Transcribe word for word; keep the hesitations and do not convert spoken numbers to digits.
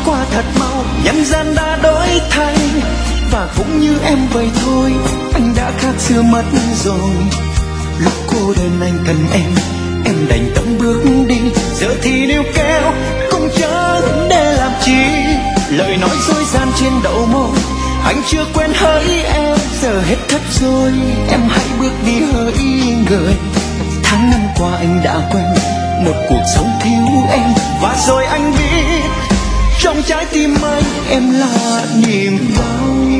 qua thật mau, nhân gian đã đổi thay. Và cũng như em vậy thôi, anh đã khác xưa mất rồi. Lúc cô đơn anh cần em, em đành tâm bước đi. Giờ thì níu kéo cũng chẳng để làm chi. Lời nói dối gian trên đầu môi, anh chưa quên hỡi em. Giờ hết cách rồi, em hãy bước đi hỡi người. Tháng năm qua anh đã quen một cuộc sống thiếu em. Và rồi anh biết trong trái tim anh em là niềm đau.